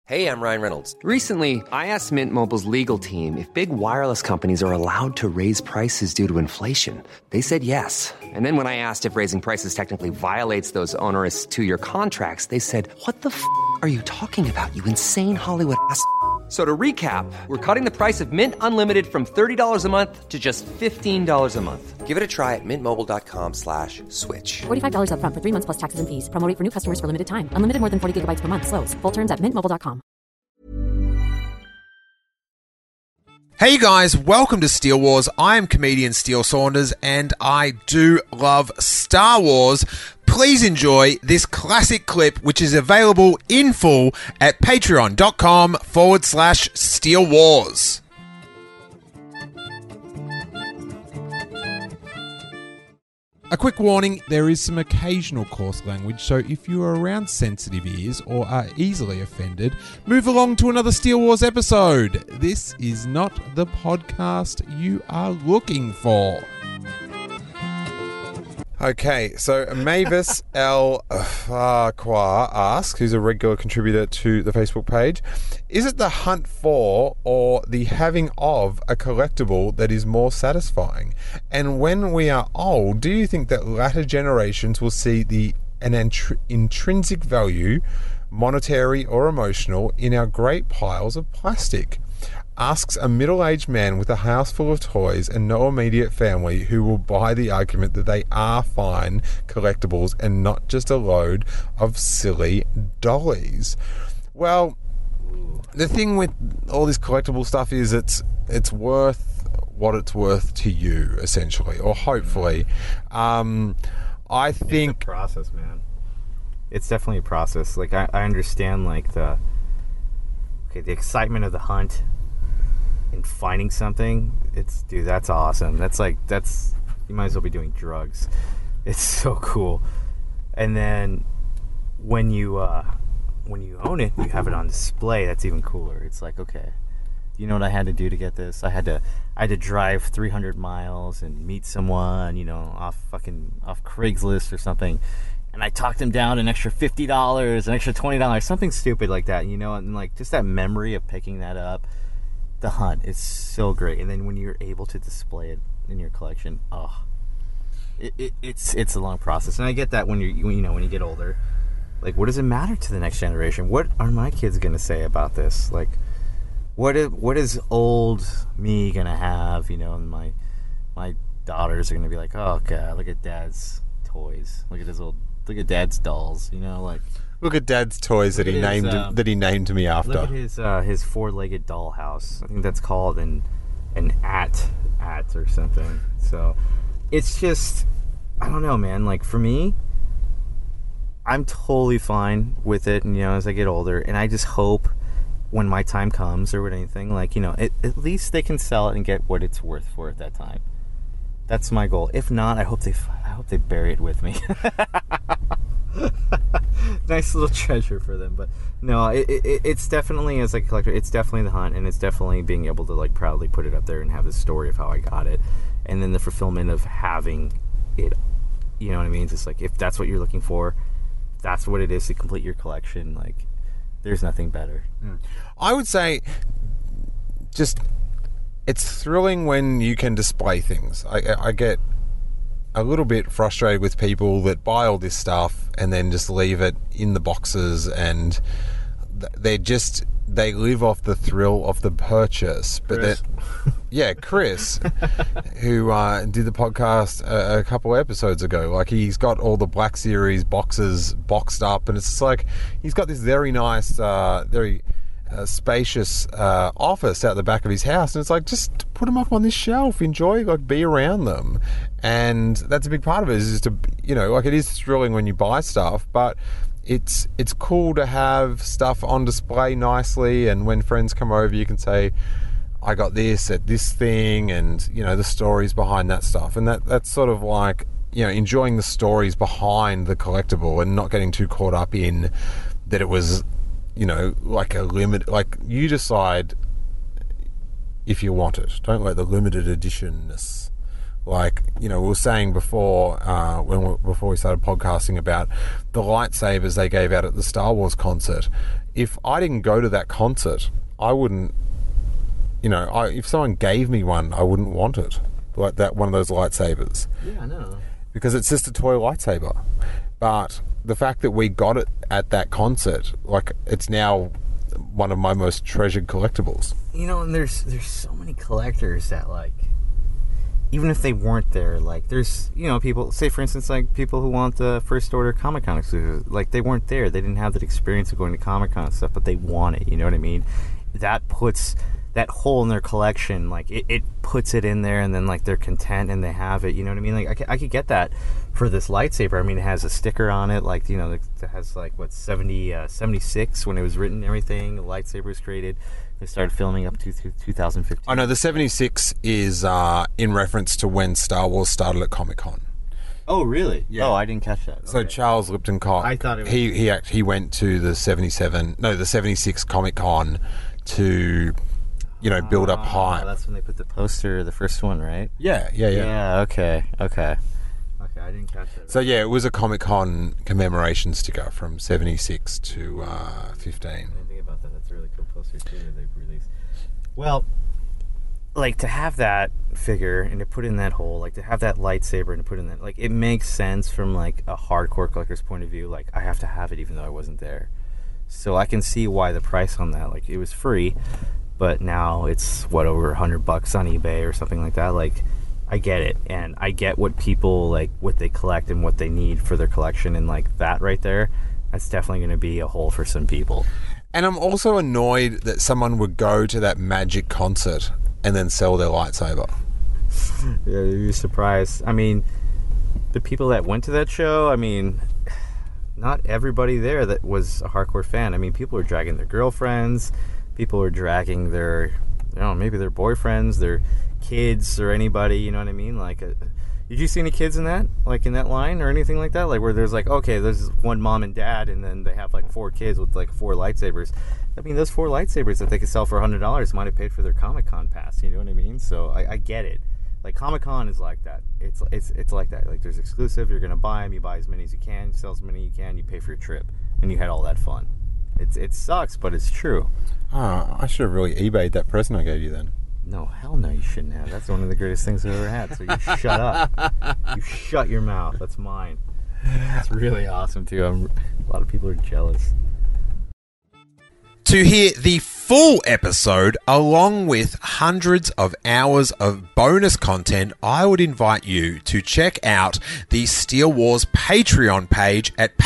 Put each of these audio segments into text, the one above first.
Hey, I'm Ryan Reynolds. Recently, I asked Mint Mobile's legal team if big wireless companies are allowed to raise prices due to inflation. They said yes. And then when I asked if raising prices technically violates those onerous two-year contracts, they said, "What the f*** are you talking about, you insane Hollywood ass?" So to recap, we're cutting the price of Mint Unlimited from $30 a month to just $15 a month. Give it a try at mintmobile.com/switch. $45 up front for 3 months plus taxes and fees. Promo rate for new customers for limited time. Unlimited more than 40 gigabytes per month. Slows full terms at mintmobile.com. Hey you guys, welcome to Steele Wars. I am comedian Steele Saunders and I do love Star Wars. Please enjoy this classic clip which is available in full at patreon.com/Steele Wars. A quick warning, there is some occasional coarse language, so if you are around sensitive ears or are easily offended, move along to another Steele Wars episode. This is not the podcast you are looking for. Okay, so Mavis L. Farquhar asks, who's a regular contributor to the Facebook page, is it the hunt for or the having of a collectible that is more satisfying? And when we are old, do you think that latter generations will see an intrinsic value, monetary or emotional, in our great piles of plastic? Asks a middle-aged man with a house full of toys and no immediate family who will buy the argument that they are fine collectibles and not just a load of silly dollies. Well, the thing with all this collectible stuff is it's worth what it's worth to you, essentially, or hopefully. I think it's a process, man. It's definitely a process. Like I understand, like the excitement of the hunt. And finding something, that's awesome. That's you might as well be doing drugs. It's so cool. And then when you own it, you have it on display. That's even cooler. It's like, okay, you know what I had to do to get this? I had to drive 300 miles and meet someone, off Craigslist or something. And I talked them down an extra $50, an extra $20, something stupid like that, and like just that memory of picking that up. The hunt is so great, and then when you're able to display it in your collection, it's a long process. And I get that when you get older, like, what does it matter to the next generation? What are my kids gonna say about this? Like, what is old me gonna have? And my daughters are gonna be like, oh god, look at dad's toys, look at dad's dolls, like. Look at Dad's toys that he named me after. Look at his four-legged dollhouse. I think that's called an at or something. So it's just, I don't know, man. Like, for me, I'm totally fine with it. And as I get older, and I just hope when my time comes or anything, like, at least they can sell it and get what it's worth for at that time. That's my goal. If not, I hope they bury it with me. Nice little treasure for them. But no, it's definitely, as a collector, it's definitely the hunt, and it's definitely being able to like proudly put it up there and have the story of how I got it, and then the fulfillment of having it. You know what I mean? It's like, if that's what you're looking for, that's what it is to complete your collection. Like, there's nothing better. I would say just it's thrilling when you can display things. I get a little bit frustrated with people that buy all this stuff and then just leave it in the boxes, and they live off the thrill of the purchase. But Chris. Chris, who did the podcast a couple episodes ago, like, he's got all the Black Series boxes boxed up, and it's just like he's got this very nice, very spacious office out the back of his house, and it's like, just put them up on this shelf, enjoy, like, be around them. And that's a big part of it, is just to, like, it is thrilling when you buy stuff, but it's cool to have stuff on display nicely, and when friends come over you can say, I got this at this thing, and the stories behind that stuff, and that's sort of like, enjoying the stories behind the collectible and not getting too caught up in that it was like a limit. Like, you decide if you want it. Don't let the limited editionness Like, we were saying before, before we started podcasting about the lightsabers they gave out at the Star Wars concert. If I didn't go to that concert, I wouldn't, if someone gave me one, I wouldn't want it. Like that, one of those lightsabers. Yeah, I know. Because it's just a toy lightsaber. But the fact that we got it at that concert, like, it's now one of my most treasured collectibles. And there's so many collectors that, like, even if they weren't there, like, there's, people, say for instance, like, people who want the First Order Comic-Con exclusive, like, they weren't there, they didn't have that experience of going to Comic-Con and stuff, but they want it, you know what I mean? That puts that hole in their collection, like, it puts it in there, and then, like, they're content and they have it, you know what I mean? Like, I could get that for this lightsaber. I mean, it has a sticker on it, like, it has, like, 76 when it was written and everything, the lightsaber was created. They started filming up to 2015. I know the 76 is in reference to when Star Wars started at Comic-Con. Oh, really? Yeah. Oh, I didn't catch that. So Okay. Charles Lipton-Cock, I thought it was... he went to the 76 Comic-Con to, build up hype. That's when they put the poster, the first one, right? Yeah. Yeah, okay. Okay, I didn't catch that. So yeah, it was a Comic-Con commemoration sticker from 76 to 15. I didn't think about that. That's a really cool poster too that they've released. Well, like, to have that figure and to put in that hole, like to have that lightsaber and to put in that, like, it makes sense from like a hardcore collector's point of view. Like, I have to have it even though I wasn't there. So I can see why the price on that, like, it was free, but now it's over $100 on eBay or something like that. Like, I get it, and I get what people, like, what they collect and what they need for their collection, and like that right there, that's definitely going to be a hole for some people. And I'm also annoyed that someone would go to that Magic concert and then sell their lightsaber. Yeah, you're surprised. I mean, the people that went to that show, I mean, not everybody there that was a hardcore fan. I mean, people were dragging their girlfriends, people were dragging their, maybe their boyfriends, their kids, or anybody, you know what I mean? Like, did you see any kids in that, like, in that line or anything like that? Like, where there's like, okay, there's one mom and dad, and then they have like 4 kids with like 4 lightsabers. I mean, those 4 lightsabers that they could sell for $100 might have paid for their Comic-Con pass, you know what I mean? So I get it. Like, Comic-Con is like that. It's like that. Like, there's exclusive, you're gonna buy them, you buy as many as you can, you sell as many as you can, you pay for your trip, and you had all that fun. It sucks, but it's true. Oh, I should have really eBayed that present I gave you then. No, hell no, you shouldn't have. That's one of the greatest things I've ever had. So you shut up. You shut your mouth. That's mine. It's really awesome too. A lot of people are jealous. To hear the full episode, along with hundreds of hours of bonus content, I would invite you to check out the Steele Wars Patreon page at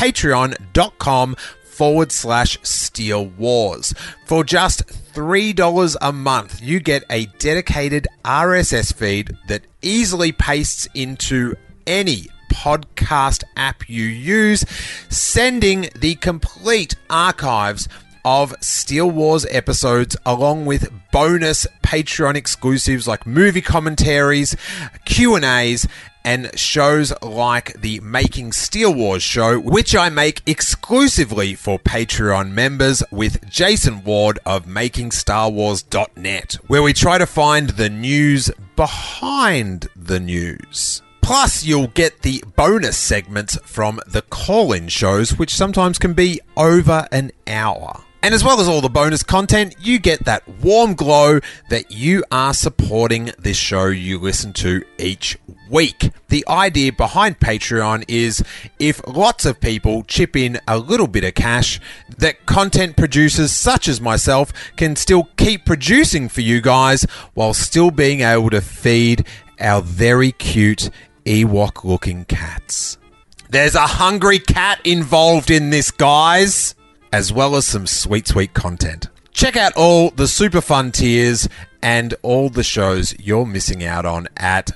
patreon.com/Steele Wars. For just $3 a month, you get a dedicated RSS feed that easily pastes into any podcast app you use, sending the complete archives of Steele Wars episodes along with bonus Patreon exclusives like movie commentaries, Q&As, and shows like the Making Steele Wars show, which I make exclusively for Patreon members with Jason Ward of MakingStarWars.net, where we try to find the news behind the news. Plus, you'll get the bonus segments from the call-in shows, which sometimes can be over an hour. And as well as all the bonus content, you get that warm glow that you are supporting this show you listen to each week. The idea behind Patreon is if lots of people chip in a little bit of cash, that content producers such as myself can still keep producing for you guys while still being able to feed our very cute Ewok-looking cats. There's a hungry cat involved in this, guys, as well as some sweet, sweet content. Check out all the super fun tiers and all the shows you're missing out on at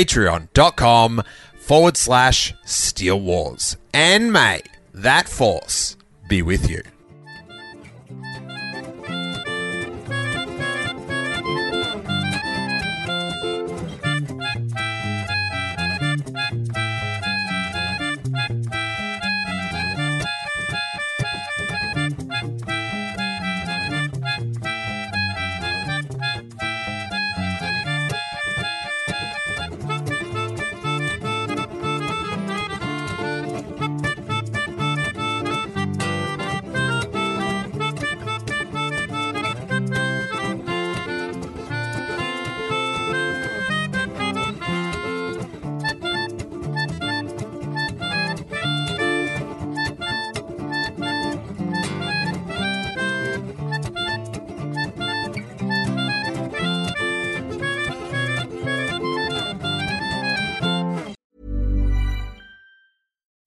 patreon.com/Steele Wars. And may that force be with you.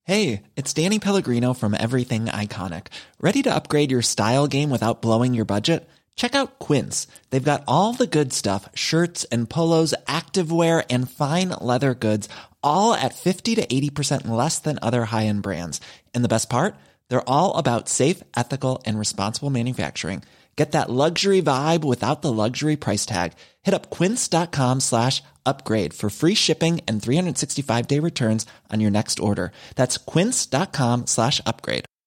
Hey, it's Danny Pellegrino from Everything Iconic. Ready to upgrade your style game without blowing your budget? Check out Quince. They've got all the good stuff, shirts and polos, activewear, and fine leather goods, all at 50 to 80% less than other high-end brands. And the best part? They're all about safe, ethical, and responsible manufacturing. Get that luxury vibe without the luxury price tag. Hit up quince.com/upgrade for free shipping and 365-day returns on your next order. That's quince.com/upgrade.